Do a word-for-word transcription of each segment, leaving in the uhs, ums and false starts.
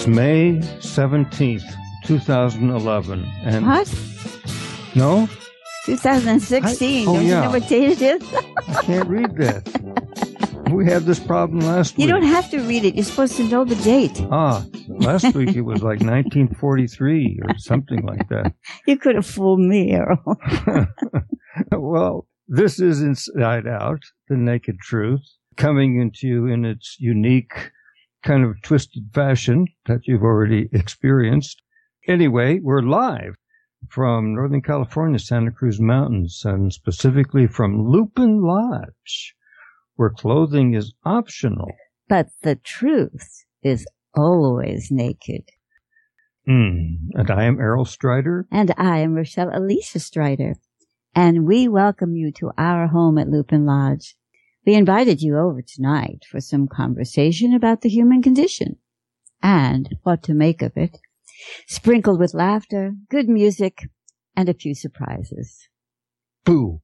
It's May seventeenth, twenty eleven. And What? No? twenty sixteen. I, oh, don't yeah. you know what date it is? I can't read that. We had this problem last You week. don't have to read it. You're supposed to know the date. Ah, last week it was like nineteen forty-three or something like that. You could have fooled me, Errol. Well, this is Inside Out, the Naked Truth, coming into you in its unique kind of twisted fashion that you've already experienced. Anyway, we're live from Northern California, Santa Cruz Mountains, and specifically from Lupin Lodge, where clothing is optional. But the truth is always naked. Mm. And I am Errol Strider. And I am Rochelle Alicia Strider. And we welcome you to our home at Lupin Lodge. We invited you over tonight for some conversation about the human condition and what to make of it, sprinkled with laughter, good music, and a few surprises. Boo.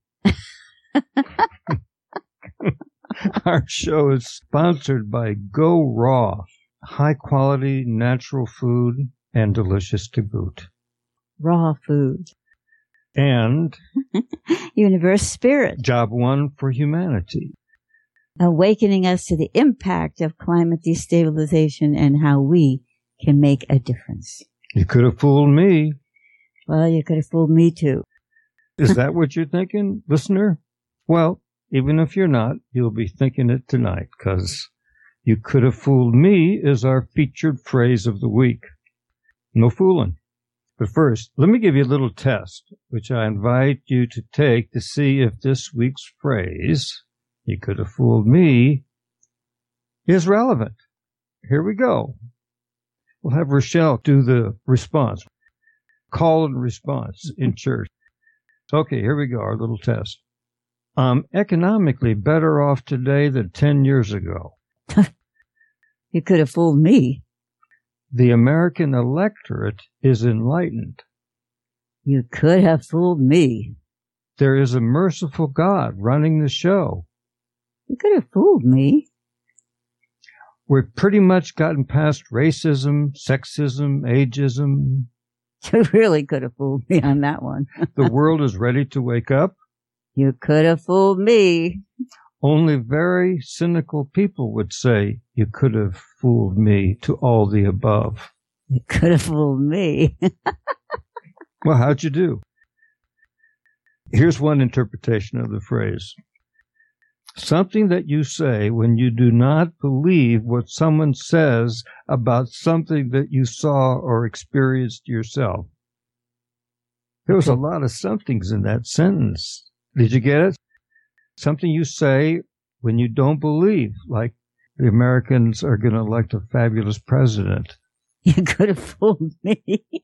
Our show is sponsored by Go Raw, high-quality natural food and delicious to boot. Raw food. And Universe Spirit. Job One for Humanity. Awakening us to the impact of climate destabilization and how we can make a difference. You could have fooled me. Well, you could have fooled me too. Is that what you're thinking, listener? Well, even if you're not, you'll be thinking it tonight, because you could have fooled me is our featured phrase of the week. No fooling. But first, let me give you a little test, which I invite you to take to see if this week's phrase, you could have fooled me, is relevant. Here we go. We'll have Rochelle do the response. Call and response in church. Okay, here we go, our little test. I'm economically better off today than ten years ago. You could have fooled me. The American electorate is enlightened. You could have fooled me. There is a merciful God running the show. You could have fooled me. We've pretty much gotten past racism, sexism, ageism. You really could have fooled me on that one. The world is ready to wake up. You could have fooled me. Only very cynical people would say, you could have fooled me to all the above. You could have fooled me. Well, how'd you do? Here's one interpretation of the phrase. Something that you say when you do not believe what someone says about something that you saw or experienced yourself. There was a lot of somethings in that sentence. Did you get it? Something you say when you don't believe, like the Americans are going to elect a fabulous president. You could have fooled me.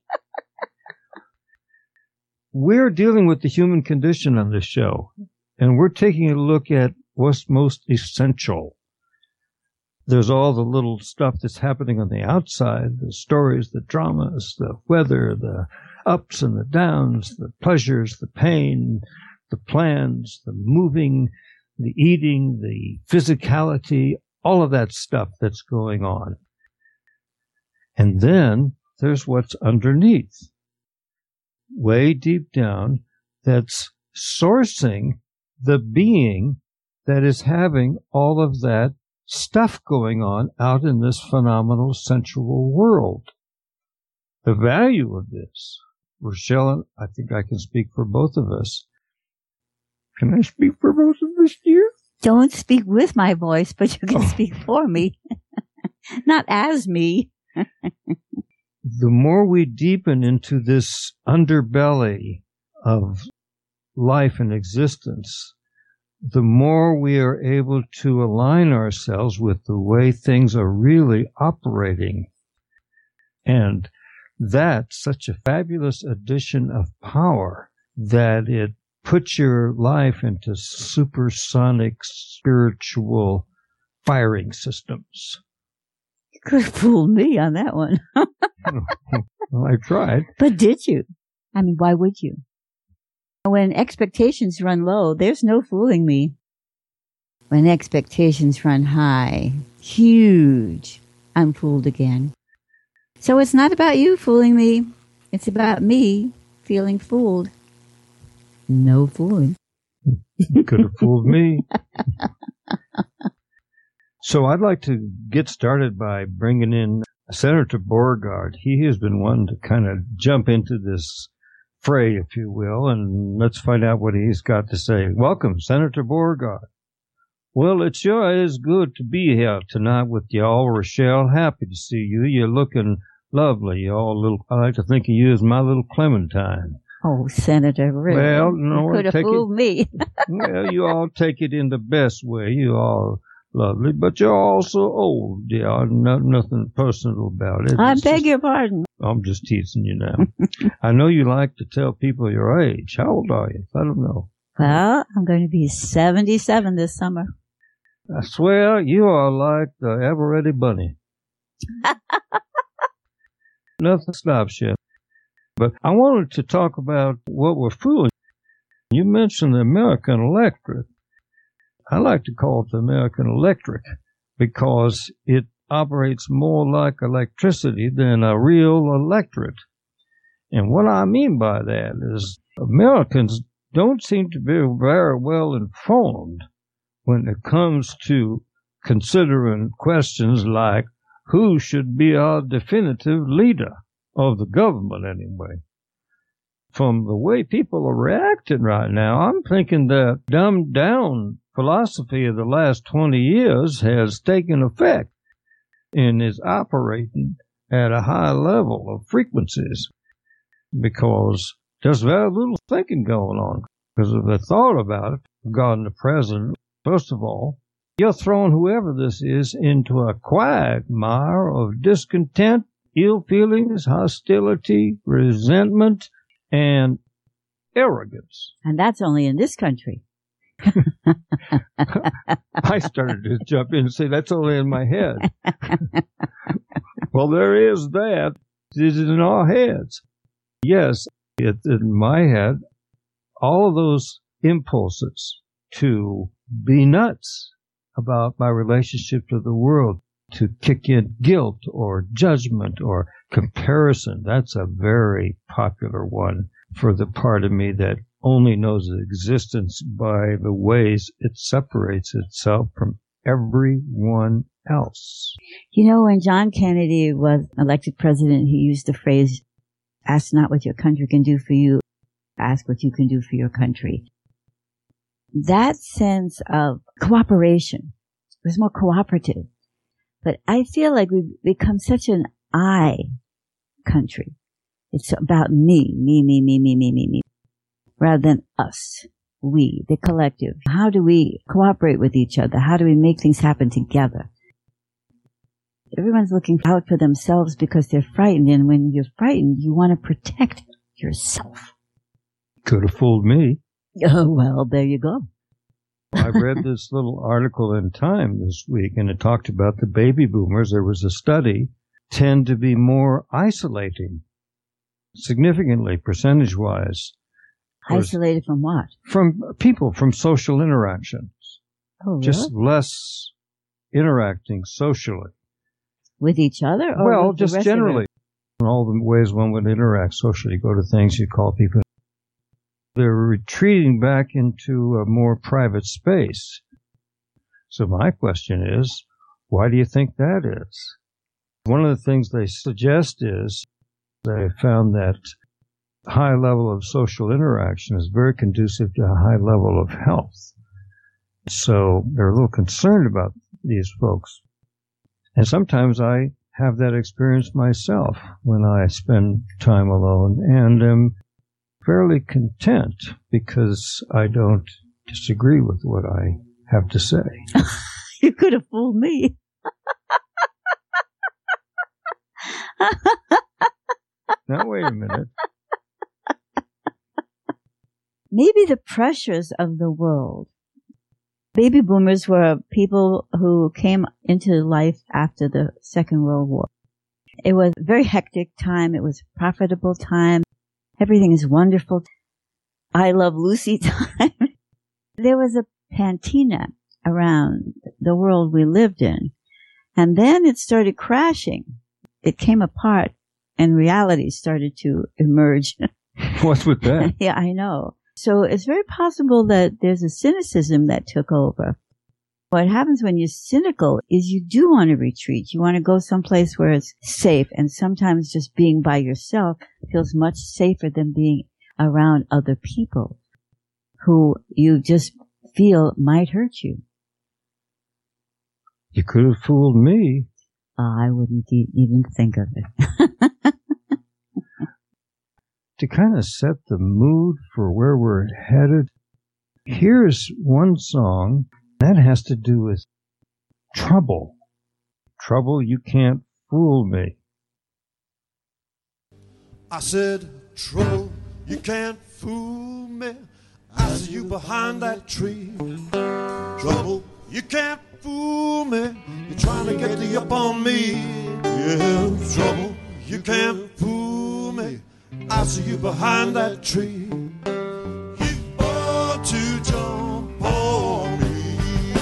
We're dealing with the human condition on this show, and we're taking a look at what's most essential. There's all the little stuff that's happening on the outside, the stories, the dramas, the weather, the ups and the downs, the pleasures, the pain, the plans, the moving, the eating, the physicality, all of that stuff that's going on. And then there's what's underneath, way deep down, that's sourcing the being that is having all of that stuff going on out in this phenomenal sensual world. The value of this, Rochelle, I think I can speak for both of us. Can I speak for both of us, dear? Don't speak with my voice, but you can oh. speak for me. Not as me. The more we deepen into this underbelly of life and existence, the more we are able to align ourselves with the way things are really operating. And that's such a fabulous addition of power that it puts your life into supersonic spiritual firing systems. You could have fooled me on that one. Well, I tried. But did you? I mean, why would you? When expectations run low, there's no fooling me. When expectations run high, huge, I'm fooled again. So it's not about you fooling me. It's about me feeling fooled. No fooling. You could have fooled me. So I'd like to get started by bringing in Senator Beauregard. He has been one to kind of jump into this fray, if you will, and let's find out what he's got to say. Welcome, Senator Beauregard. Well, it sure is good to be here tonight with y'all, Rochelle. Happy to see you. You're looking lovely. Y'all little, I like to think of you as my little Clementine. Oh, Senator, really? Well, no, you could have take fooled it, me. well, you all take it in the best way. You all lovely, but you're also old, dear. No, nothing personal about it. I It's beg just, your pardon. I'm just teasing you now. I know you like to tell people your age. How old are you? I don't know. Well, I'm going to be seventy-seven this summer. I swear you are like the ever-ready bunny. Nothing stops you. But I wanted to talk about what we're fooling. You mentioned the American electric. I like to call it the American electric because it operates more like electricity than a real electorate. And what I mean by that is Americans don't seem to be very well informed when it comes to considering questions like who should be our definitive leader of the government anyway. From the way people are reacting right now, I'm thinking that dumbed down philosophy of the last twenty years has taken effect and is operating at a high level of frequencies because there's very little thinking going on. Because if they thought about it, regarding the president, first of all, you're throwing whoever this is into a quagmire of discontent, ill feelings, hostility, resentment, and arrogance. And that's only in this country. I started to jump in and say, that's only in my head. Well, there is that. It is in our heads. Yes, it's in my head. All of those impulses to be nuts about my relationship to the world, to kick in guilt or judgment or comparison. That's a very popular one for the part of me that only knows existence by the ways it separates itself from everyone else. You know, when John Kennedy was elected president, he used the phrase, ask not what your country can do for you, ask what you can do for your country. That sense of cooperation was more cooperative. But I feel like we've become such an I country. It's about me, me, me, me, me, me, me, me, rather than us, we, the collective. How do we cooperate with each other? How do we make things happen together? Everyone's looking out for themselves because they're frightened, and when you're frightened, you want to protect yourself. Could have fooled me. Oh, well, there you go. I read this little article in Time this week, and it talked about the baby boomers. There was a study, tend to be more isolating, significantly, percentage-wise. Isolated from what? From people, from social interactions. Oh, really? Just less interacting socially. With each other? Or well, with the just rest of generally. In all the ways one would interact socially, go to things you call people. They're retreating back into a more private space. So my question is, why do you think that is? One of the things they suggest is they found that high level of social interaction is very conducive to a high level of health. So they're a little concerned about these folks. And sometimes I have that experience myself when I spend time alone and am fairly content because I don't disagree with what I have to say. You could have fooled me. Now, wait a minute. Maybe the pressures of the world. Baby boomers were people who came into life after the Second World War. It was a very hectic time. It was a profitable time. Everything is wonderful. I Love Lucy time. There was a patina around the world we lived in. And then it started crashing. it came apart and reality started to emerge. What's with that? Yeah, I know. So it's very possible that there's a cynicism that took over. What happens when you're cynical is you do want to retreat. You want to go someplace where it's safe. And sometimes just being by yourself feels much safer than being around other people who you just feel might hurt you. You could have fooled me. Oh, I wouldn't e- even think of it. To kind of set the mood for where we're headed, here's one song that has to do with trouble. Trouble, you can't fool me. I said, trouble, you can't fool me. I see you behind that tree. Trouble, you can't fool me. You're trying to get the up on me. Yeah, trouble, you can't fool me. I see you behind that tree. You ought to jump on me.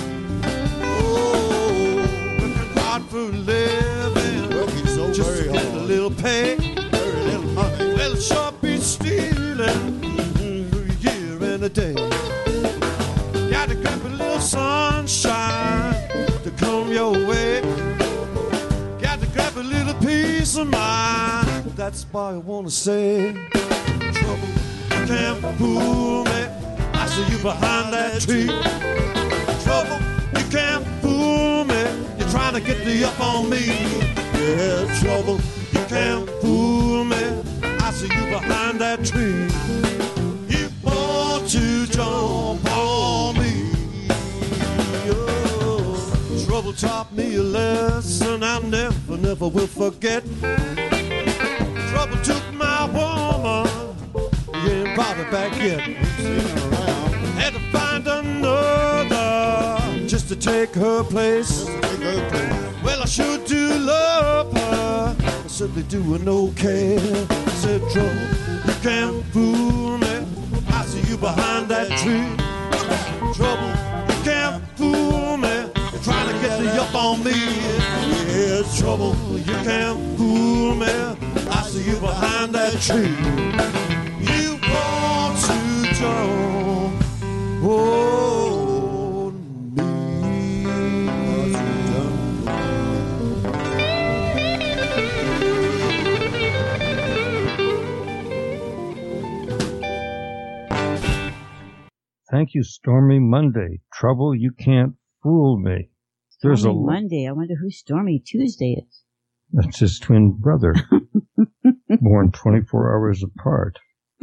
Oh, working hard for a living. Working so just very to get hard. a little pay. Very little money. Well, it sure be stealing for a year and a day. Got to grab a little sunshine to come your way. Got to grab a little peace of mind. That's why I want to say, trouble, you can't fool me. I see you behind that tree. Trouble, you can't fool me. You're trying to get the up on me. Yeah, trouble, you can't fool me. I see you behind that tree. You want to jump on me. Oh, trouble taught me a lesson I never, never will forget. Trouble took my woman, you ain't brought her back yet. Had to find another just to take her place. Well, I sure do love her, I certainly doing okay. I said, trouble, you can't fool me. I see you behind that tree. Trouble, you can't fool me. You're trying to get the up on me. Yeah, trouble, you can't fool me. I see you behind that tree. You want to jump on me. Thank you, Stormy Monday. Trouble, you can't fool me. There's Stormy a Monday. I wonder who Stormy Tuesday is. That's his twin brother, born twenty-four hours apart.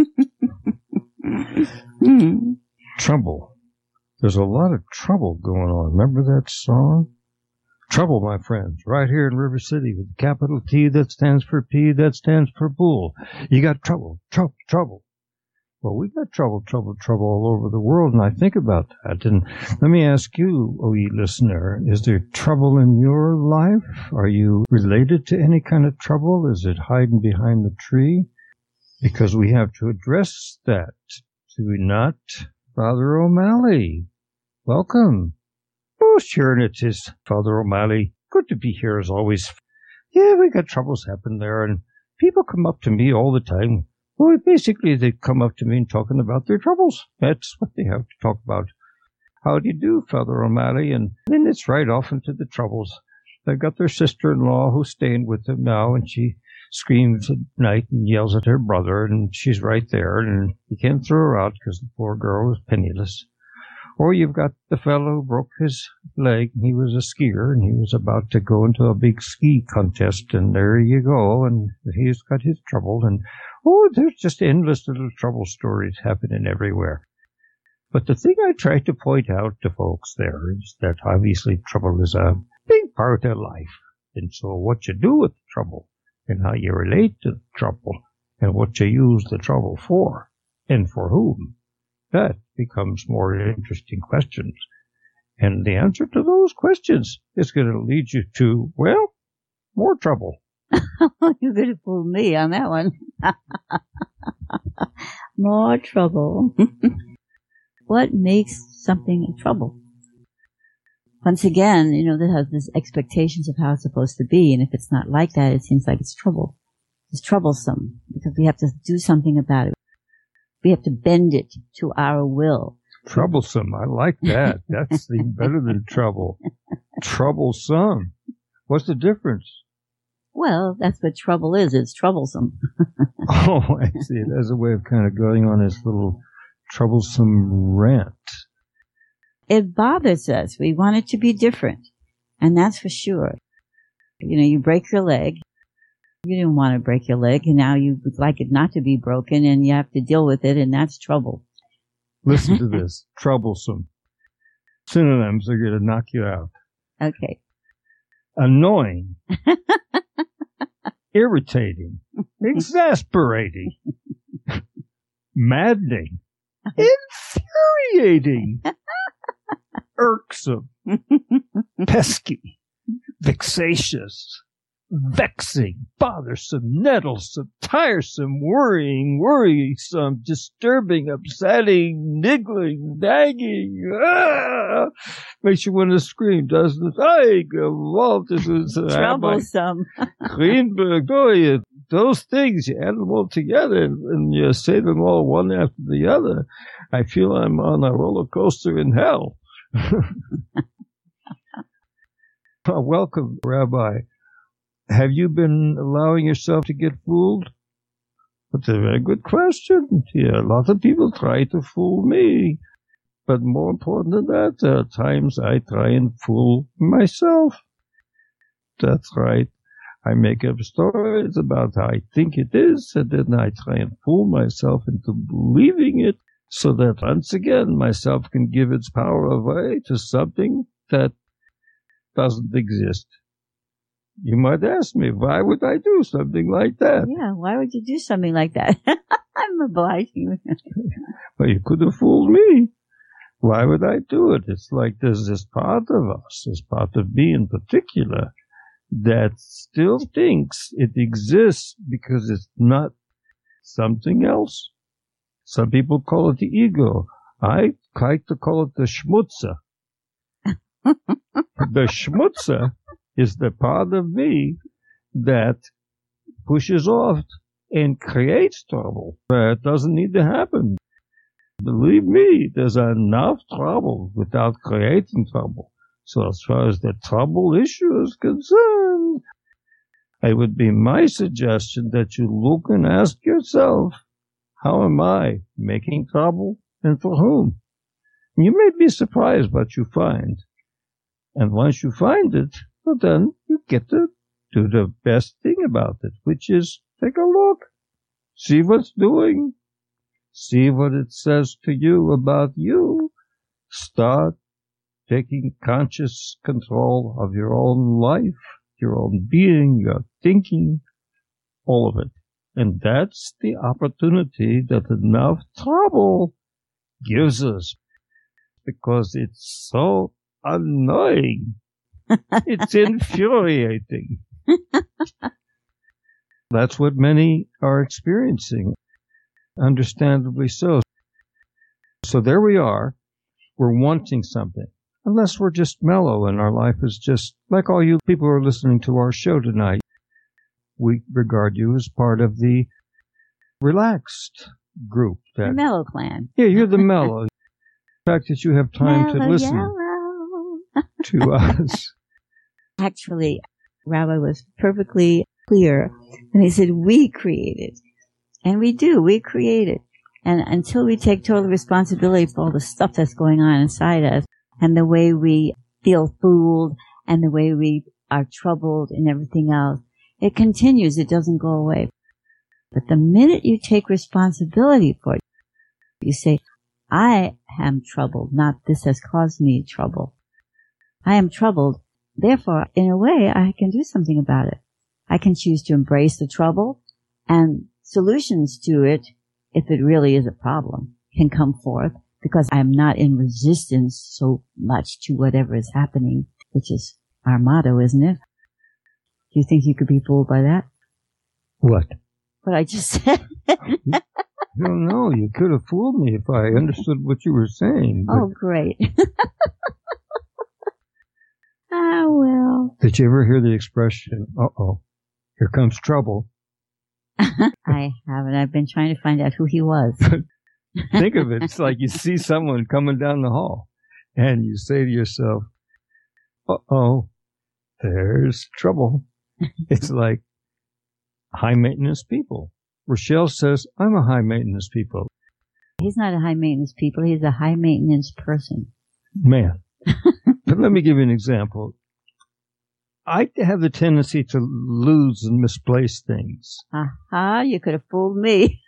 Hmm. Trouble. There's a lot of trouble going on. Remember that song? Trouble, my friends, right here in River City with the capital T that stands for P that stands for bull. You got trouble, trouble, trouble. Well, we got trouble, trouble, trouble all over the world, and I think about that. And let me ask you, O ye listener, is there trouble in your life? Are you related to any kind of trouble? Is it hiding behind the tree? Because we have to address that. Do we not? Father O'Malley, welcome. Oh, sure, it is, Father O'Malley. Good to be here as always. Yeah, we got troubles happen there, and people come up to me all the time. Well, basically, they come up to me and talking about their troubles. That's what they have to talk about. How do you do, Father O'Malley? And then it's right off into the troubles. They've got their sister-in-law who's staying with them now, and she screams at night and yells at her brother, and she's right there, and you can't throw her out because the poor girl is penniless. Or you've got the fellow who broke his leg. He was a skier, and he was about to go into a big ski contest, and there you go, and he's got his trouble, and oh, there's just endless little trouble stories happening everywhere. But the thing I try to point out to folks there is that obviously trouble is a big part of life. And so what you do with the trouble and how you relate to the trouble and what you use the trouble for and for whom, that becomes more interesting questions. And the answer to those questions is going to lead you to, well, more trouble. You're going to fool me on that one. More trouble. What makes something trouble? once again, you know, that has this expectations of how it's supposed to be. And if it's not like that, it seems like it's trouble. It's troublesome because we have to do something about it. We have to bend it to our will. Troublesome. I like that. That's even better than trouble. Troublesome. What's the difference? Well, that's what trouble is. It's troublesome. Oh, I see. That's a way of kind of going on this little troublesome rant. It bothers us. We want it to be different. And that's for sure. You know, you break your leg. You didn't want to break your leg, and now you would like it not to be broken, and you have to deal with it, and that's trouble. Listen to this. Troublesome. Synonyms are going to knock you out. Okay. Annoying. Irritating. Exasperating. Maddening. Infuriating. Irksome. Pesky. Vexatious. Vexing, bothersome, nettlesome, tiresome, worrying, worrisome, disturbing, upsetting, niggling, nagging. Ah! Makes you want to scream, doesn't it? I Walt, this is uh, troublesome. Greenberg, oh, you, those things, you add them all together and, and you say them all one after the other. I feel I'm on a roller coaster in hell. Well, welcome, Rabbi. Have you been allowing yourself to get fooled? That's a very good question. Yeah, a lot of people try to fool me. But more important than that, there are times I try and fool myself. That's right. I make up stories about how I think it is, and then I try and fool myself into believing it, so that once again myself can give its power away to something that doesn't exist. You might ask me, why would I do something like that? Yeah, why would you do something like that? I'm obliging. Well, you could have fooled me. Why would I do it? It's like there's this part of us, this part of me in particular, that still thinks it exists because it's not something else. Some people call it the ego. I like to call it the schmutzer. The schmutzer is the part of me that pushes off and creates trouble. It doesn't need to happen. Believe me, there's enough trouble without creating trouble. So as far as the trouble issue is concerned, it would be my suggestion that you look and ask yourself, how am I making trouble and for whom? You may be surprised what you find. And once you find it, well, then you get to do the best thing about it, which is take a look, see what's doing, see what it says to you about you. Start taking conscious control of your own life, your own being, your thinking, all of it. And that's the opportunity that enough trouble gives us, because it's so annoying. It's infuriating. That's what many are experiencing, understandably so. So there we are. We're wanting something. Unless we're just mellow and our life is just like all you people who are listening to our show tonight. We regard you as part of the relaxed group. That, the mellow clan. Yeah, you're the mellow. The fact that you have time mellow, to listen yellow. to us. Actually, Rabbi was perfectly clear when he said we created. And we do. We create it. And until we take total responsibility for all the stuff that's going on inside us and the way we feel fooled and the way we are troubled and everything else, it continues. It doesn't go away. But the minute you take responsibility for it, you say, I am troubled, not this has caused me trouble. I am troubled. Therefore, in a way, I can do something about it. I can choose to embrace the trouble, and solutions to it, if it really is a problem, can come forth because I'm not in resistance so much to whatever is happening, which is our motto, isn't it? Do you think you could be fooled by that? What? What I just said. I don't know. You could have fooled me if I understood what you were saying. Oh, great. Did you ever hear the expression, uh-oh, here comes trouble? I haven't. I've been trying to find out who he was. Think of it. It's like you see someone coming down the hall, and you say to yourself, uh-oh, there's trouble. It's like high-maintenance people. Rochelle says, I'm a high-maintenance people. He's not a high-maintenance people. He's a high-maintenance person. Man. But let me give you an example. I have the tendency to lose and misplace things. Aha, you could have fooled me.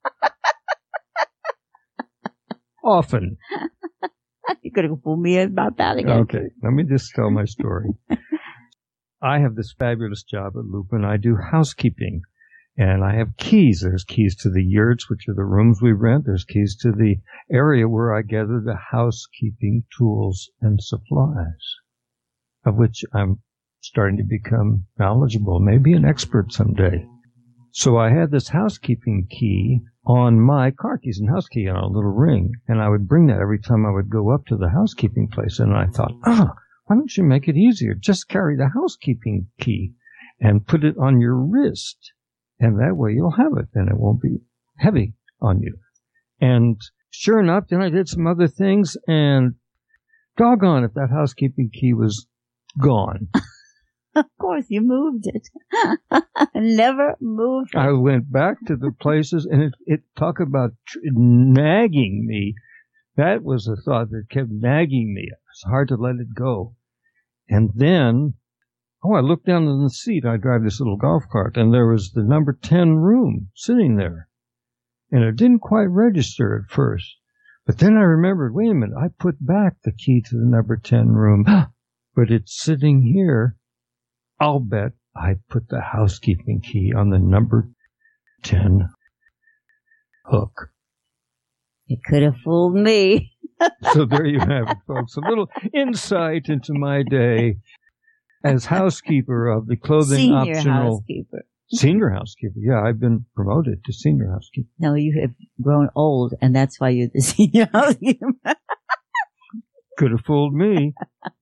Often. You could have fooled me about that again. Okay, let me just tell my story. I have this fabulous job at Lupin. I do housekeeping, and I have keys. There's keys to the yurts, which are the rooms we rent. There's keys to the area where I gather the housekeeping tools and supplies, of which I'm starting to become knowledgeable, maybe an expert someday. So I had this housekeeping key on my car keys and house key on a little ring, and I would bring that every time I would go up to the housekeeping place, and I thought, ah, why don't you make it easier? Just carry the housekeeping key and put it on your wrist, and that way you'll have it, and it won't be heavy on you. And sure enough, then I did some other things, and doggone if that housekeeping key was gone. Of course, you moved it. Never moved it. I went back to the places, and it, it talk about tr- nagging me. That was a thought that kept nagging me. It was hard to let it go. And then, oh, I looked down in the seat. I drive this little golf cart, and there was the number ten room sitting there. And it didn't quite register at first. But then I remembered, wait a minute, I put back the key to the number ten room, but it's sitting here. I'll bet I put the housekeeping key on the number ten hook. You could have fooled me. So there you have it, folks. A little insight into my day as housekeeper of the clothing Senior optional. housekeeper. Senior housekeeper. Yeah, I've been promoted to senior housekeeper. No, you have grown old, and that's why you're the senior housekeeper. Could have fooled me.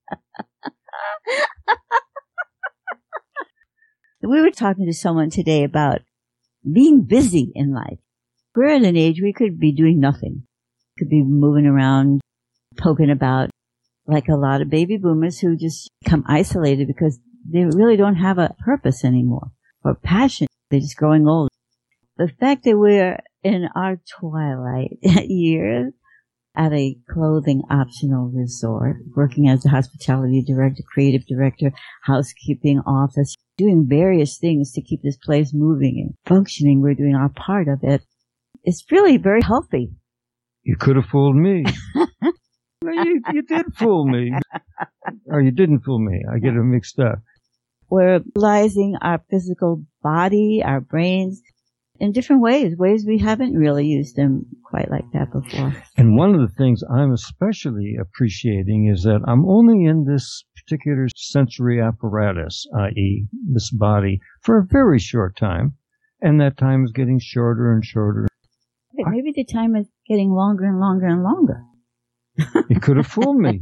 We were talking to someone today about being busy in life. We're at an age we could be doing nothing. Could be moving around, poking about, like a lot of baby boomers who just become isolated because they really don't have a purpose anymore or passion. They're just growing old. The fact that we're in our twilight years at a clothing optional resort, working as a hospitality director, creative director, housekeeping office, doing various things to keep this place moving and functioning. We're doing our part of it. It's really very healthy. You could have fooled me. you, you did fool me. Or you didn't fool me. I get them mixed up. We're utilizing our physical body, our brains, in different ways, ways we haven't really used them quite like that before. And one of the things I'm especially appreciating is that I'm only in this particular sensory apparatus, that is this body, for a very short time. And that time is getting shorter and shorter. But maybe the time is getting longer and longer and longer. You could have fooled me.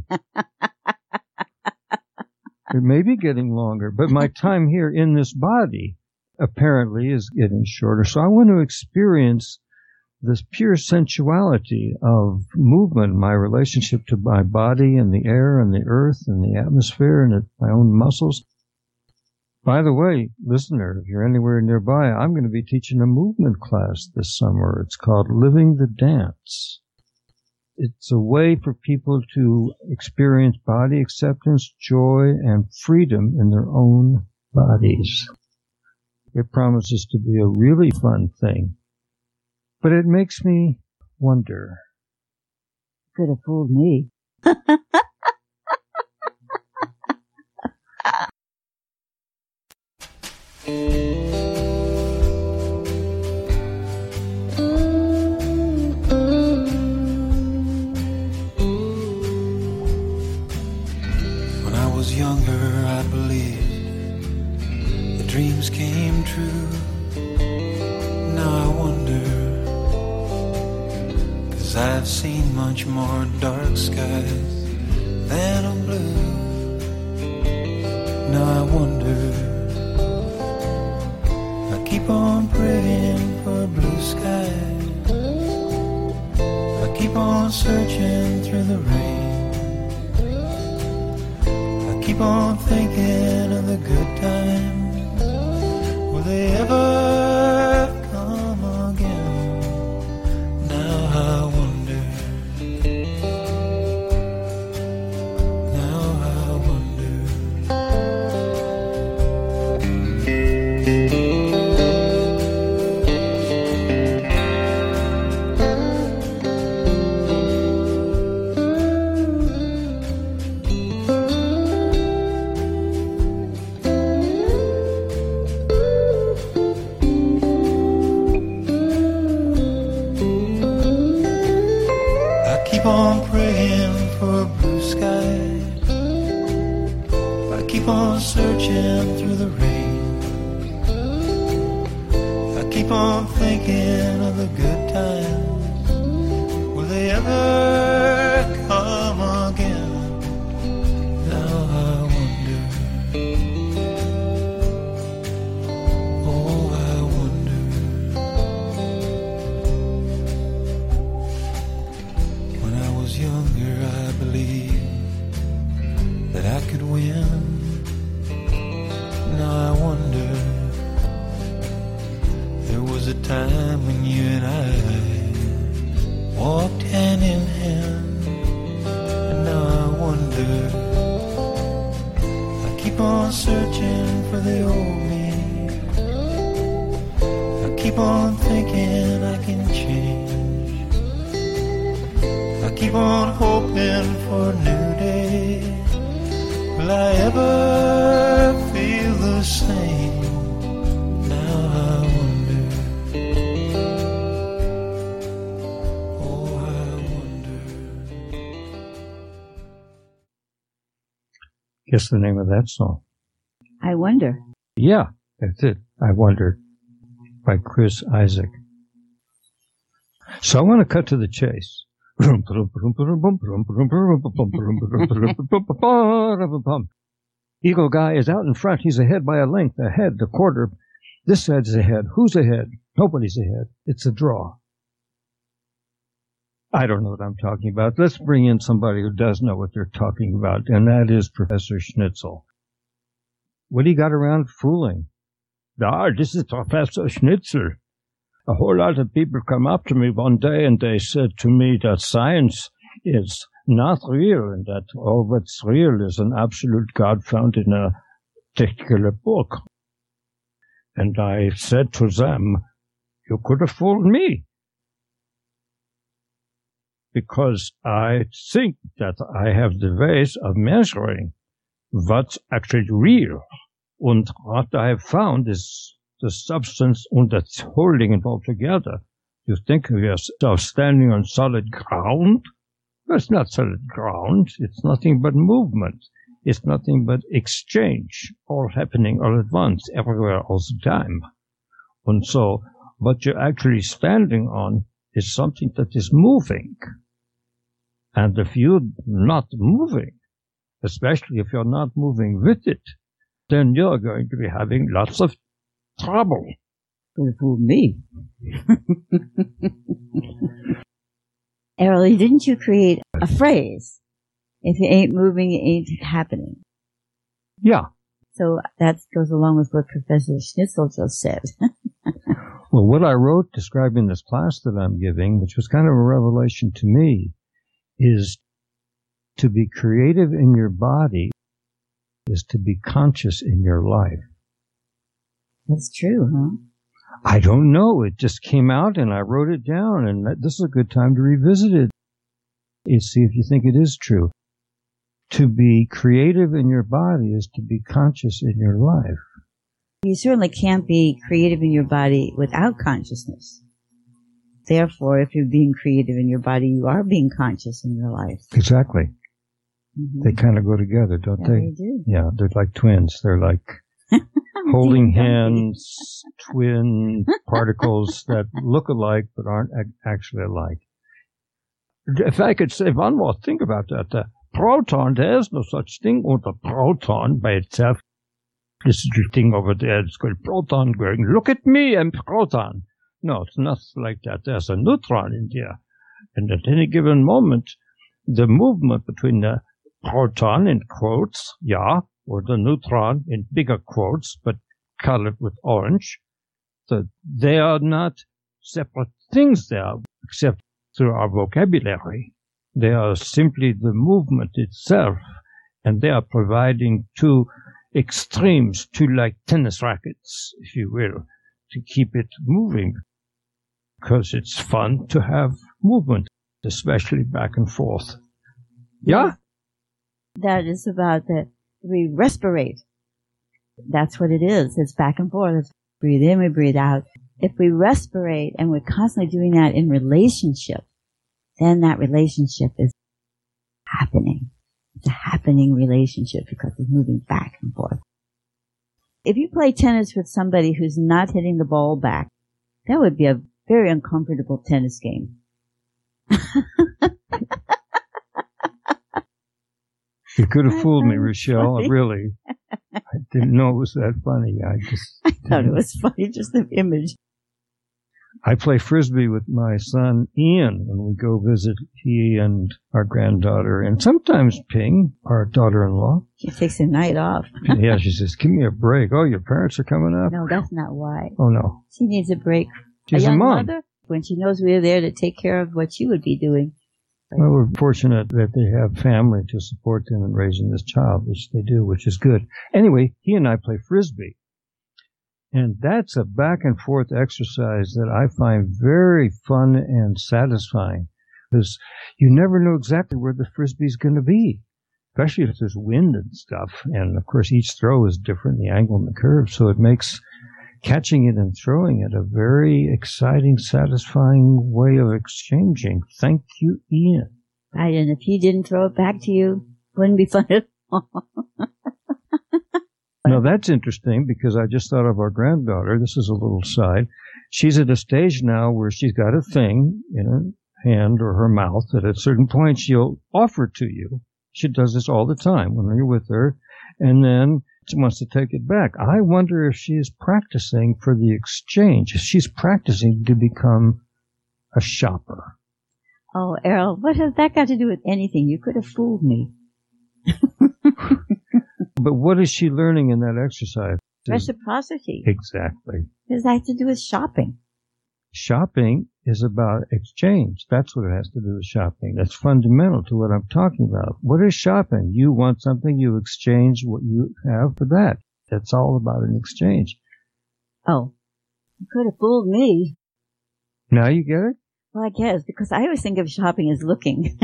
It may be getting longer, but my time here in this body apparently is getting shorter. So I want to experience this pure sensuality of movement, my relationship to my body and the air and the earth and the atmosphere and my own muscles. By the way, listener, if you're anywhere nearby, I'm going to be teaching a movement class this summer. It's called Living the Dance. It's a way for people to experience body acceptance, joy, and freedom in their own bodies. It promises to be a really fun thing. But it makes me wonder. Could have fooled me. When I was younger, I believed the dreams came true. Now I wonder, 'cause I've seen much more dark skies than a blue. Now I wonder, I keep on praying for a blue sky. I keep on searching through the rain. I keep on thinking of the good times. Will they ever come again? Now I wonder. Now I wonder. Keep on praying for a blue sky. I keep on searching through the rain. I keep on thinking of the good times. Will they ever come again? Now I wonder. Oh, I wonder. When I was younger, I believed that I could win. Now I wonder. There was a time when you and I walked hand in hand. And now I wonder. I keep on searching for the old me. I keep on thinking I can change. I keep on hoping for a new day. Will I ever feel the same? Now I wonder. Oh, I wonder. Guess the name of that song. I wonder. Yeah, that's it. I Wonder, by Chris Isaak. So I want to cut to the chase. Eagle guy is out in front. He's ahead by a length. Ahead, a quarter. This side's ahead. Who's ahead? Nobody's ahead. It's a draw. I don't know what I'm talking about. Let's bring in somebody who does know what they're talking about, and that is Professor Schnitzel. What do you got around fooling? Ah, this is Professor Schnitzel. A whole lot of people come up to me one day and they said to me that science is not real and that all what's real is an absolute God found in a particular book. And I said to them, you could have fooled me. Because I think that I have the ways of measuring what's actually real. And what I have found is the substance and that's holding it all together. You think of yourself standing on solid ground? Well, it's not solid ground. It's nothing but movement. It's nothing but exchange, all happening all at once, everywhere, all the time. And so what you're actually standing on is something that is moving. And if you're not moving, especially if you're not moving with it, then you're going to be having lots of trouble. Could have fooled me. Errol, didn't you create a phrase? If it ain't moving, it ain't happening. Yeah. So that goes along with what Professor Schnitzel just said. Well, what I wrote describing this class that I'm giving, which was kind of a revelation to me, is to be creative in your body is to be conscious in your life. That's true, huh? I don't know. It just came out and I wrote it down, and this is a good time to revisit it and see if you think it is true. To be creative in your body is to be conscious in your life. You certainly can't be creative in your body without consciousness. Therefore, if you're being creative in your body, you are being conscious in your life. Exactly. Mm-hmm. They kind of go together, don't Yeah, they? they do. Yeah, they're like twins. They're like holding hands, twin particles that look alike but aren't ac- actually alike. If I could say one more thing about that, the proton, there is no such thing as a proton by itself. this thing over there, it's called proton going, look at me, I'm proton. No, it's not like that. There's a neutron in there. And at any given moment, the movement between the proton in quotes, yeah, or the neutron in bigger quotes, but colored with orange, so they are not separate things there, except through our vocabulary. They are simply the movement itself, and they are providing two extremes, two like tennis rackets, if you will, to keep it moving, because it's fun to have movement, especially back and forth. Yeah? That is about that we respirate. That's what it is. It's back and forth. It's breathe in, we breathe out. If we respirate and we're constantly doing that in relationship, then that relationship is happening. It's a happening relationship because it's moving back and forth. If you play tennis with somebody who's not hitting the ball back, that would be a very uncomfortable tennis game. You could have fooled me, Rochelle, really. I didn't know it was that funny. I just I thought it was funny, just the image. I play Frisbee with my son Ian when we go visit he and our granddaughter, and sometimes Ping, our daughter-in-law. She takes a night off. Yeah, she says, give me a break. Oh, your parents are coming up? No, that's not why. Oh, no. She needs a break. She's a young a mom. mother, when she knows we're there to take care of what she would be doing. Well, we're fortunate that they have family to support them in raising this child, which they do, which is good. Anyway, he and I play Frisbee. And that's a back and forth exercise that I find very fun and satisfying, because you never know exactly where the Frisbee's going to be, especially if there's wind and stuff. And of course, each throw is different, the angle and the curve. So it makes catching it and throwing it a very exciting, satisfying way of exchanging. Thank you, Ian. Right, and if he didn't throw it back to you, it wouldn't be fun at all. Now, that's interesting because I just thought of our granddaughter. This is a little side. She's at a stage now where she's got a thing in her hand or her mouth that at a certain point she'll offer to you. She does this all the time when you're with her, and then she wants to take it back. I wonder if she is practicing for the exchange. If she's practicing to become a shopper. Oh, Errol, what has that got to do with anything? You could have fooled me. But what is she learning in that exercise? Reciprocity. Exactly. What does that have to do with shopping? Shopping is about exchange. That's what it has to do with shopping. That's fundamental to what I'm talking about. What is shopping? You want something, you exchange what you have for that. That's all about an exchange. Oh, you could have fooled me. Now you get it? Well, I guess, because I always think of shopping as looking.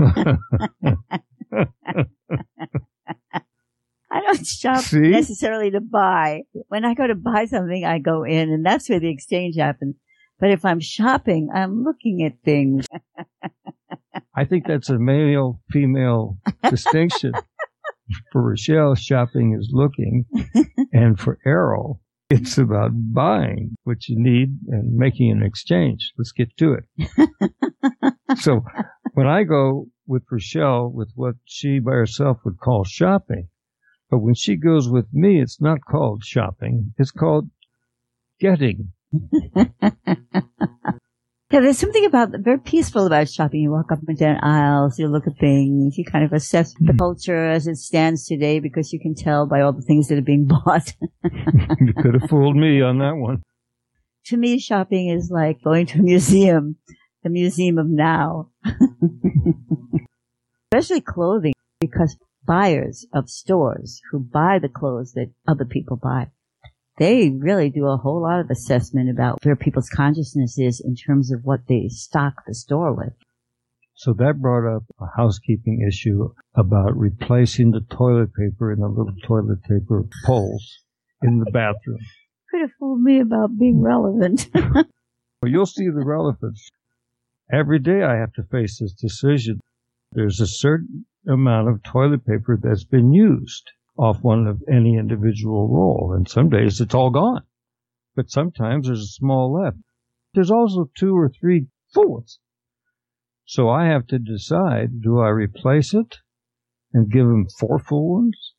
I don't shop See? necessarily to buy. When I go to buy something, I go in, and that's where the exchange happens. But if I'm shopping, I'm looking at things. I think that's a male-female distinction. For Rochelle, shopping is looking, and for Errol, it's about buying what you need and making an exchange. Let's get to it. So when I go with Rochelle with what she by herself would call shopping, but when she goes with me, it's not called shopping. It's called getting. Yeah, there's something about very peaceful about shopping. You walk up and down aisles, you look at things, you kind of assess the culture as it stands today because you can tell by all the things that are being bought. You could have fooled me on that one. To me, shopping is like going to a museum, the museum of now. Especially clothing, because buyers of stores who buy the clothes that other people buy, they really do a whole lot of assessment about where people's consciousness is in terms of what they stock the store with. So that brought up a housekeeping issue about replacing the toilet paper in the little toilet paper poles in the bathroom. Could have fooled me about being relevant. Well, you'll see the relevance. Every day I have to face this decision. There's a certain amount of toilet paper that's been used off one of any individual roll, and some days it's all gone. But sometimes there's a small left. There's also two or three full ones. So I have to decide, do I replace it and give them four full ones?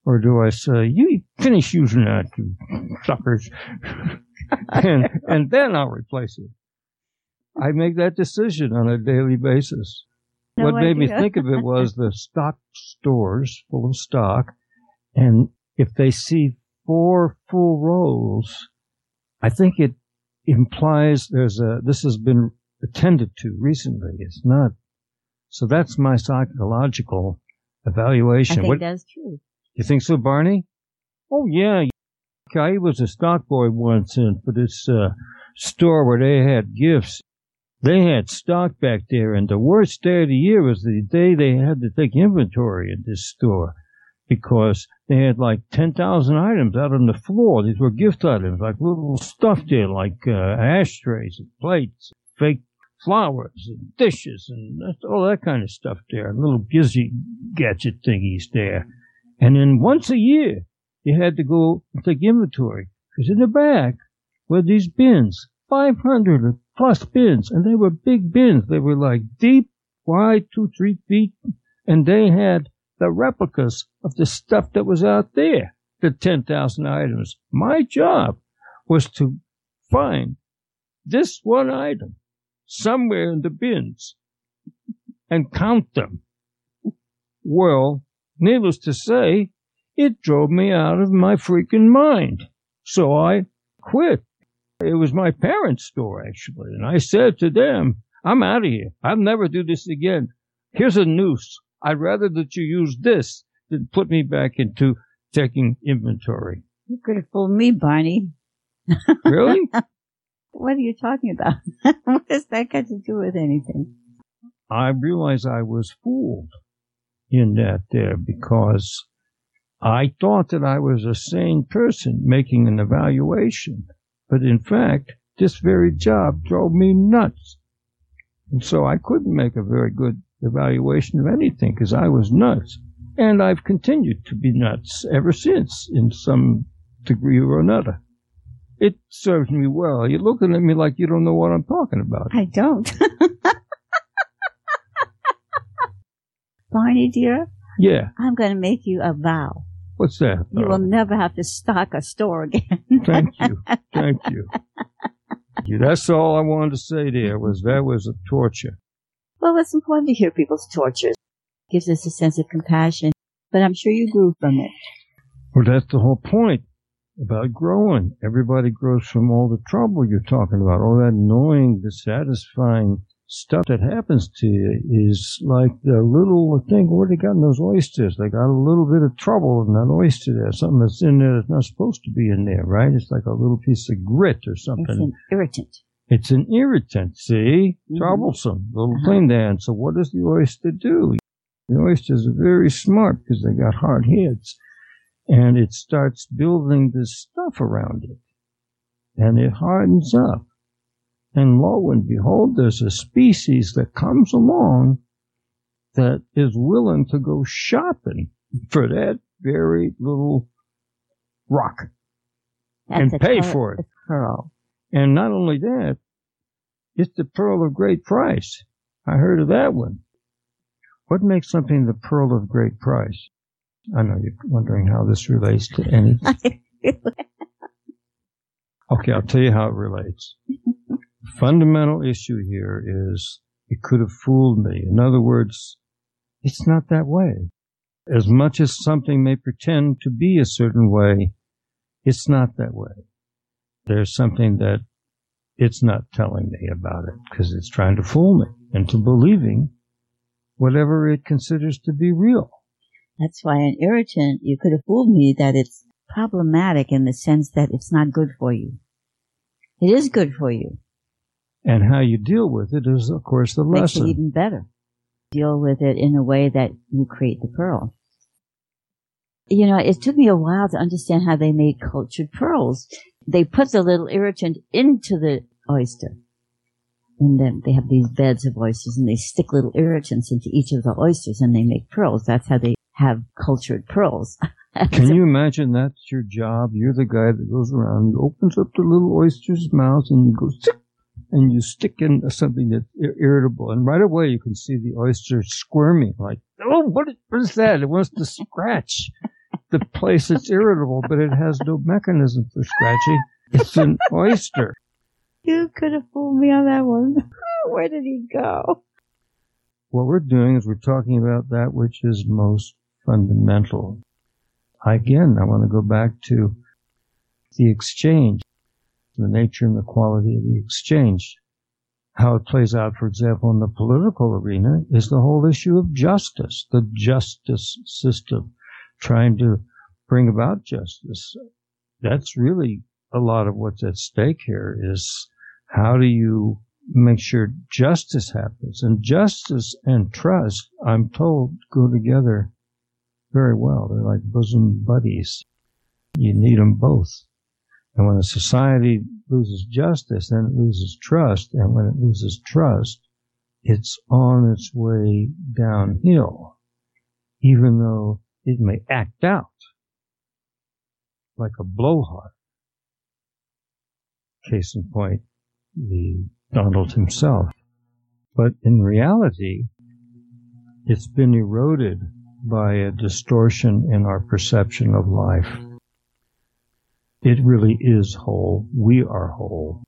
Or do I say, you finish using that, you suckers, and, and then I'll replace it. I make that decision on a daily basis. No what made me idea. think of it was the stock stores full of stock, and if they see four full rows, I think it implies there's a, this has been attended to recently. It's not. So that's my psychological evaluation. I think What, that's true. you think so, Barney? Oh, yeah. I was a stock boy once in for this uh, store where they had gifts. They had stock back there, and the worst day of the year was the day they had to take inventory at this store because they had like ten thousand items out on the floor. These were gift items, like little stuff there, like uh, ashtrays and plates, fake flowers and dishes and that's all that kind of stuff there, and little gizzy gadget thingies there. And then once a year, you had to go and take inventory because in the back were these bins, five hundred plus bins, and they were big bins. They were like deep, wide, two, three feet, and they had the replicas of the stuff that was out there, the ten thousand items. My job was to find this one item somewhere in the bins and count them. Well, needless to say, it drove me out of my freaking mind. So I quit. It was my parents' store, actually, and I said to them, I'm out of here. I'll never do this again. Here's a noose. I'd rather that you use this than put me back into taking inventory. You could have fooled me, Barney. Really? What are you talking about? What does that got to do with anything? I realized I was fooled in that there because I thought that I was a sane person making an evaluation. But in fact, this very job drove me nuts. And so I couldn't make a very good evaluation of anything because I was nuts. And I've continued to be nuts ever since in some degree or another. It serves me well. You're looking at me like you don't know what I'm talking about. I don't. Barney, dear, Yeah. I'm going to make you a vow. What's that? You Oh, will never have to stock a store again. Thank you. Thank you. you. That's all I wanted to say there was that was a torture. Well, it's important to hear people's tortures. It gives us a sense of compassion. But I'm sure you grew from it. Well, that's the whole point about growing. Everybody grows from all the trouble you're talking about. All that annoying, dissatisfying stuff that happens to you is like the little thing. What they got in those oysters? They got a little bit of trouble in that oyster there. Something that's in there that's not supposed to be in there, right? It's like a little piece of grit or something. It's an irritant. It's an irritant, see? Mhm. Troublesome. Little Uh-huh. thing there. And so what does the oyster do? The oysters are very smart because they got hard heads. And it starts building this stuff around it. And it hardens up. And lo and behold, there's a species that comes along that is willing to go shopping for that very little rock. That's And a pay pearl- for it. a pearl. And not only that, it's the pearl of great price. I heard of that one. What makes something the pearl of great price? I know you're wondering how this relates to anything. Okay, I'll tell you how it relates. The fundamental issue here is it could have fooled me. In other words, it's not that way. As much as something may pretend to be a certain way, it's not that way. There's something that it's not telling me about it because it's trying to fool me into believing whatever it considers to be real. That's why an irritant, you could have fooled me that it's problematic in the sense that it's not good for you. It is good for you. And how you deal with it is, of course, the Makes it lesson. even better. Deal with it in a way that you create the pearl. You know, it took me a while to understand how they made cultured pearls. They put the little irritant into the oyster. And then they have these beds of oysters and they stick little irritants into each of the oysters and they make pearls. That's how they have cultured pearls. Can you imagine that's your job? You're the guy that goes around and opens up the little oyster's mouth and you go, stick, and you stick in something that's ir- irritable. And right away you can see the oyster squirming like, oh, what is, what is that? It wants to scratch. the place that's irritable, but it has no mechanism for scratching. It's an oyster. You could have fooled me on that one. Where did he go? What we're doing is we're talking about that which is most fundamental. Again, I want to go back to the exchange, the nature and the quality of the exchange. How it plays out, for example, in the political arena is the whole issue of justice, the justice system, trying to bring about justice. That's really a lot of what's at stake here is how do you make sure justice happens? And justice and trust, I'm told, go together very well. They're like bosom buddies. You need them both. And when a society loses justice, then it loses trust. And when it loses trust, it's on its way downhill, even though it may act out like a blowhard. Case in point, the Donald himself. But in reality, it's been eroded by a distortion in our perception of life. It really is whole. We are whole.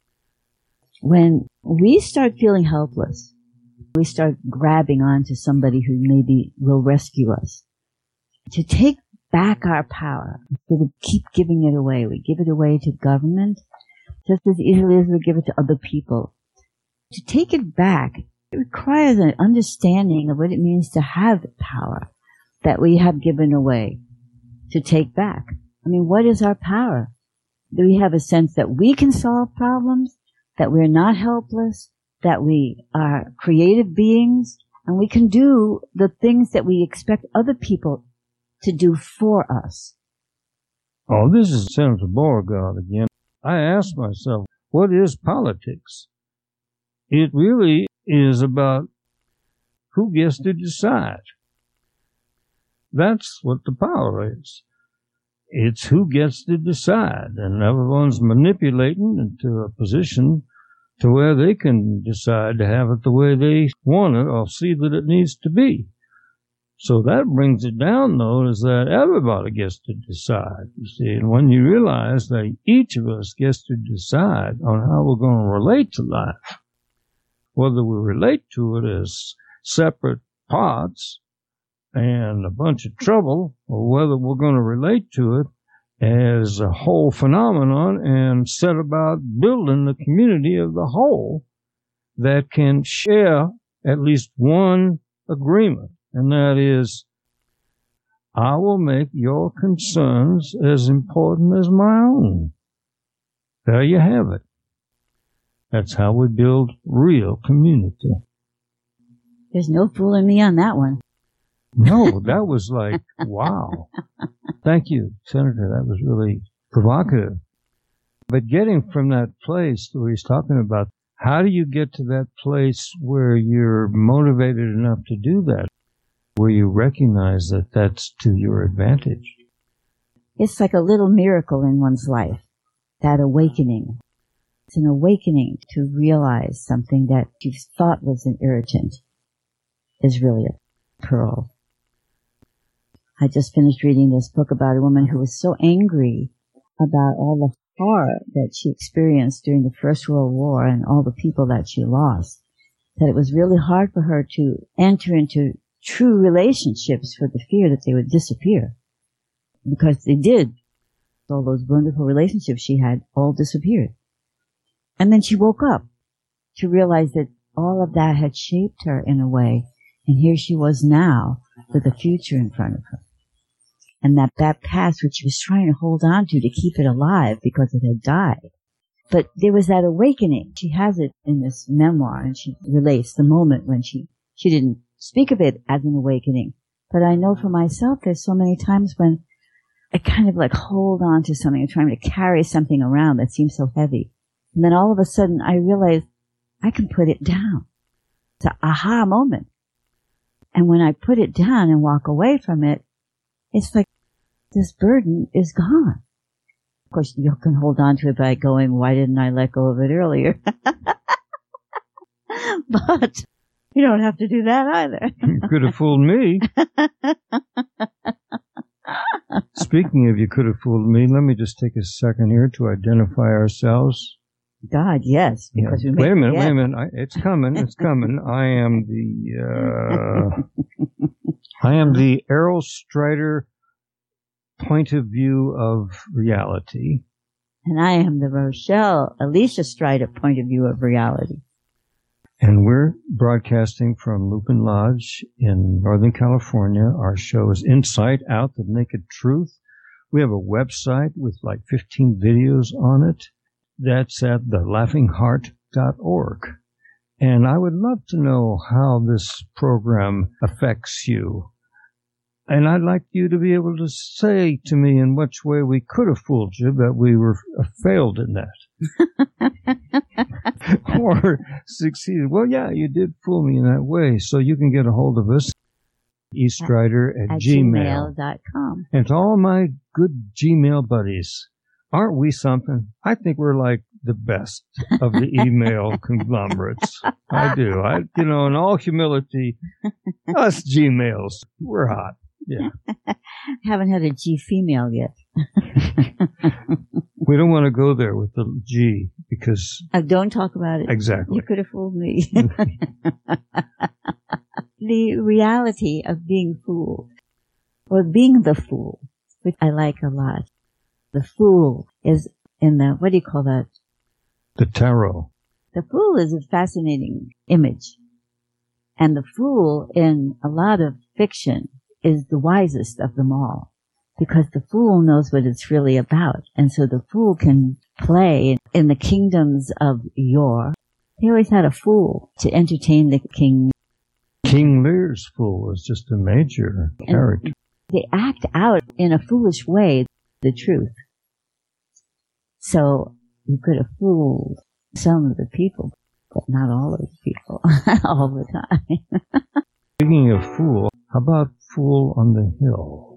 When we start feeling helpless, we start grabbing onto somebody who maybe will rescue us. To take back our power, instead of keep giving it away, we give it away to government just as easily as we give it to other people. To take it back, it requires an understanding of what it means to have the power that we have given away to take back. I mean, what is our power? Do we have a sense that we can solve problems, that we're not helpless, that we are creative beings, and we can do the things that we expect other people to do for us? Oh, this is Senator Beauregard again. I ask myself, what is politics? It really is about who gets to decide. That's what the power is. It's who gets to decide, and everyone's manipulating into a position to where they can decide to have it the way they want it or see that it needs to be. So that brings it down, though, is that everybody gets to decide, you see. And when you realize that each of us gets to decide on how we're going to relate to life, whether we relate to it as separate parts and a bunch of trouble, or whether we're going to relate to it as a whole phenomenon and set about building the community of the whole that can share at least one agreement. And that is, I will make your concerns as important as my own. There you have it. That's how we build real community. There's no fooling me on that one. No, that was like, wow. Thank you, Senator. That was really provocative. But getting from that place where he's talking about, how do you get to that place where you're motivated enough to do that? Where you recognize that that's to your advantage. It's like a little miracle in one's life, that awakening. It's an awakening to realize something that you thought was an irritant is really a pearl. I just finished reading this book about a woman who was so angry about all the horror that she experienced during the First World War and all the people that she lost, that it was really hard for her to enter into true relationships for the fear that they would disappear. Because they did. All those wonderful relationships she had all disappeared. And then she woke up to realize that all of that had shaped her in a way. And here she was now with a future in front of her. And that, that past which she was trying to hold on to to keep it alive because it had died. But there was that awakening. She has it in this memoir, and she relates the moment when she, she didn't speak of it as an awakening. But I know for myself, there's so many times when I kind of like hold on to something and trying to carry something around that seems so heavy. And then all of a sudden I realize I can put it down. It's an aha moment. And when I put it down and walk away from it, it's like this burden is gone. Of course, you can hold on to it by going, why didn't I let go of it earlier? But you don't have to do that either. You could have fooled me. Speaking of You Could Have Fooled Me, let me just take a second here to identify ourselves. God, yes. Because yeah. we Wait a minute, forget. wait a minute. I, it's coming, it's coming. I am the, uh, I am the Errol Strider point of view of reality. And I am the Rochelle, Alicia Strider point of view of reality. And we're broadcasting from Lupin Lodge in Northern California. Our show is Inside Out, the Naked Truth. We have a website with like fifteen videos on it. That's at the laughing heart dot org. And I would love to know how this program affects you. And I'd like you to be able to say to me in which way we could have fooled you, but we were uh, failed in that. Or succeeded. Well, yeah, you did fool me in that way. So you can get a hold of us, estrider at, at gmail. gmail dot com. And to all my good Gmail buddies, aren't we something? I think we're like the best of the email conglomerates. I do. I, you know, in all humility, us Gmails, we're hot. Yeah. Haven't had a G female yet. We don't want to go there with the G because. Uh, don't talk about it. Exactly. You could have fooled me. The reality of being fooled, or being the fool, which I like a lot. The fool is in the, what do you call that? The tarot. The fool is a fascinating image. And the fool in a lot of fiction is the wisest of them all, because the fool knows what it's really about. And so the fool can play in the kingdoms of yore. They always had a fool to entertain the king. King Lear's fool was just a major And character. they act out in a foolish way the truth. So you could have fooled some of the people, but not all of the people all the time. Speaking of fool, how about Fool on the Hill?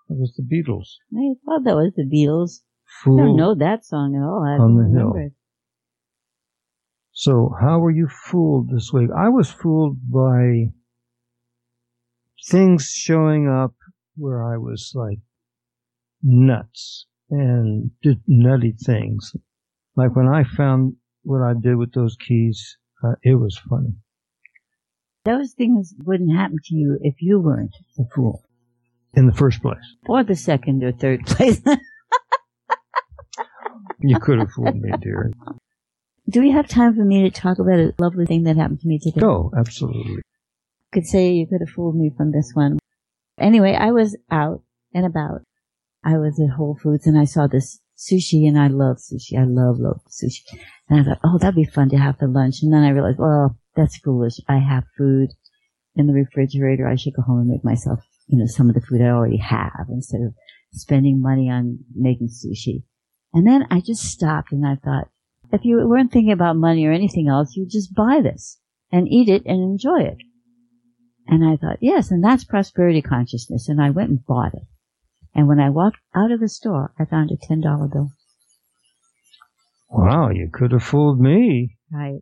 It was the Beatles. I thought that was the Beatles. Fool I don't know that song at all. I on don't the remember hill. it. So how were you fooled this week? I was fooled by things showing up where I was like nuts and did nutty things. Like when I found what I did with those keys, uh, it was funny. Those things wouldn't happen to you if you weren't a fool. In the first place. Or the second or third place. You could have fooled me, dear. Do we have time for me to talk about a lovely thing that happened to me today? Oh, absolutely. I could say you could have fooled me from this one. Anyway, I was out and about. I was at Whole Foods and I saw this sushi, and I love sushi. I love, love sushi. And I thought, oh, that'd be fun to have for lunch. And then I realized, well, that's foolish. I have food in the refrigerator. I should go home and make myself, you know, some of the food I already have instead of spending money on making sushi. And then I just stopped and I thought, if you weren't thinking about money or anything else, you'd just buy this and eat it and enjoy it. And I thought, yes, and that's prosperity consciousness. And I went and bought it. And when I walked out of the store, I found a ten dollar bill. Wow, you could have fooled me. Right.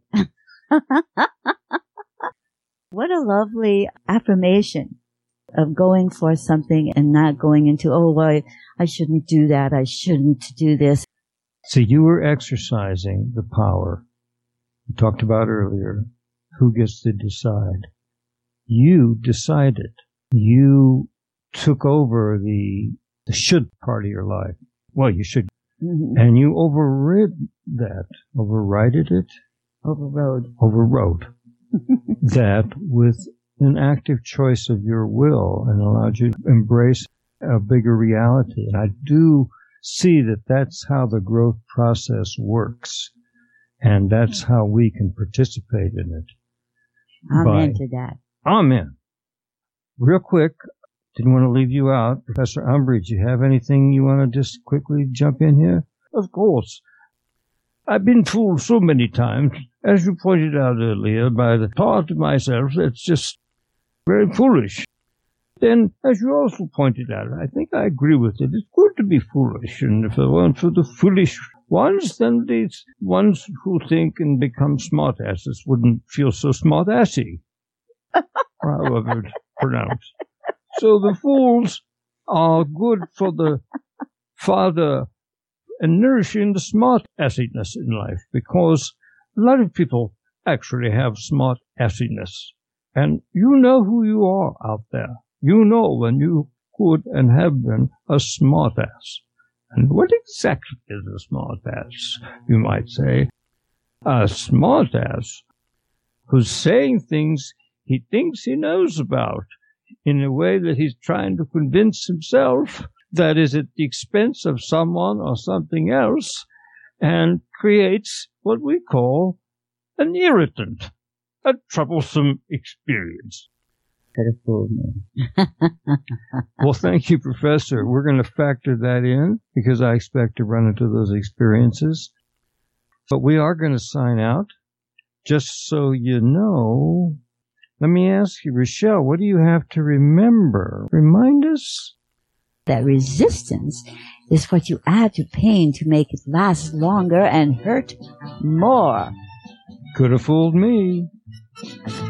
What a lovely affirmation of going for something and not going into, oh, well, I, I shouldn't do that. I shouldn't do this. So you were exercising the power we talked about earlier. Who gets to decide? You decided. You took over the, the should part of your life. Well, you should. Mm-hmm. And you overrid that. Overrided it? Overrode. Overrode. That with an active choice of your will and allowed you to embrace a bigger reality. And I do see that that's how the growth process works. And that's how we can participate in it. Amen by, to that. Amen. Real quick, didn't want to leave you out. Professor Umbridge, you have anything you want to just quickly jump in here? Of course. I've been fooled so many times, as you pointed out earlier, by the part of myself that's just very foolish. Then, as you also pointed out, I think I agree with it. It's good to be foolish, and if it weren't for the foolish ones, then these ones who think and become smartasses wouldn't feel so smartassy, however it's pronounced. So the fools are good for the father and nourishing the smart-assiness in life, because a lot of people actually have smart-assiness. And you know who you are out there. You know when you could and have been a smart-ass. And what exactly is a smart-ass, you might say? A smart-ass who's saying things he thinks he knows about in a way that he's trying to convince himself that is at the expense of someone or something else, and creates what we call an irritant, a troublesome experience. Could have fooled me. Well, thank you, Professor. We're going to factor that in because I expect to run into those experiences. But we are going to sign out. Just so you know, let me ask you, Rochelle, what do you have to remember? Remind us. That resistance is what you add to pain to make it last longer and hurt more. Could have fooled me.